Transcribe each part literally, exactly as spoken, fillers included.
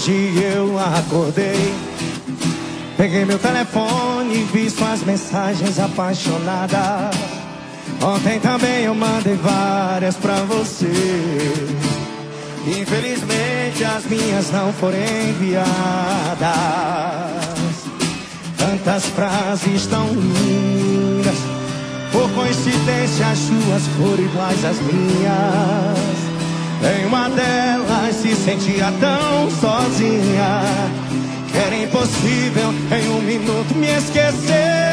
Hoje eu acordei, peguei meu telefone e vi suas mensagens apaixonadas. Ontem também eu mandei várias pra você. Infelizmente as minhas não foram enviadas. Tantas frases tão lindas, por coincidência as suas foram iguais às minhas. Em uma delas se sentia tão sozinha que era impossível em um minuto me esquecer.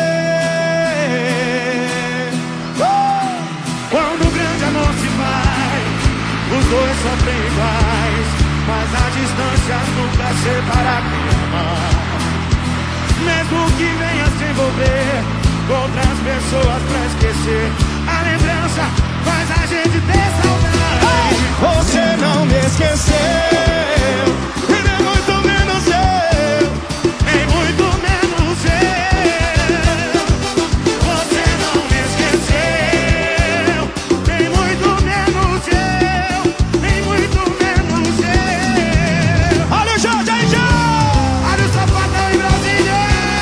uh! Quando o grande amor se vai, os dois sofrem iguais, mas a distância nunca separa quem ama. Mesmo que venha se envolver com outras pessoas pra esquecer, a lembrança faz a gente ter saudade. Você não me esqueceu, e nem muito menos eu, nem muito menos eu. Você não me esqueceu, nem muito menos eu, nem muito menos eu. Olha o Jorge aí, já! Olha o Sapatão em Brasília.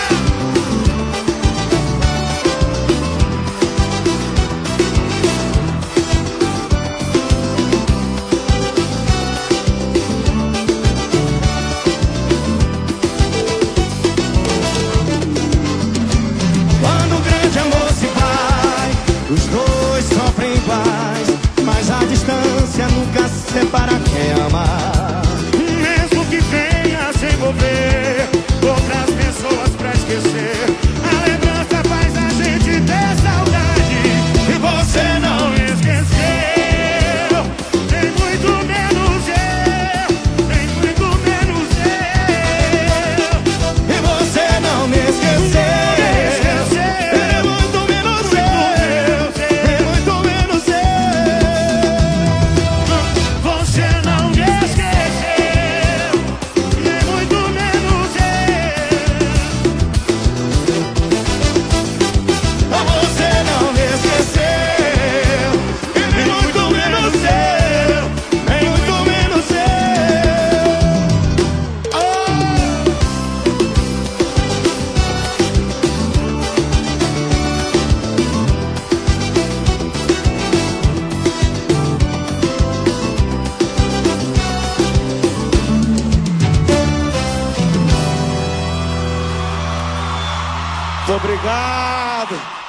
Os dois sofrem iguais, mas a distância nunca separa quem ama. Mesmo que venha se envolver outras pessoas pra esquecer, a lembrança faz a gente ter saudade. E você não me esqueceu, nem muito menos eu, nem muito menos eu. E você não me esqueceu. Obrigado.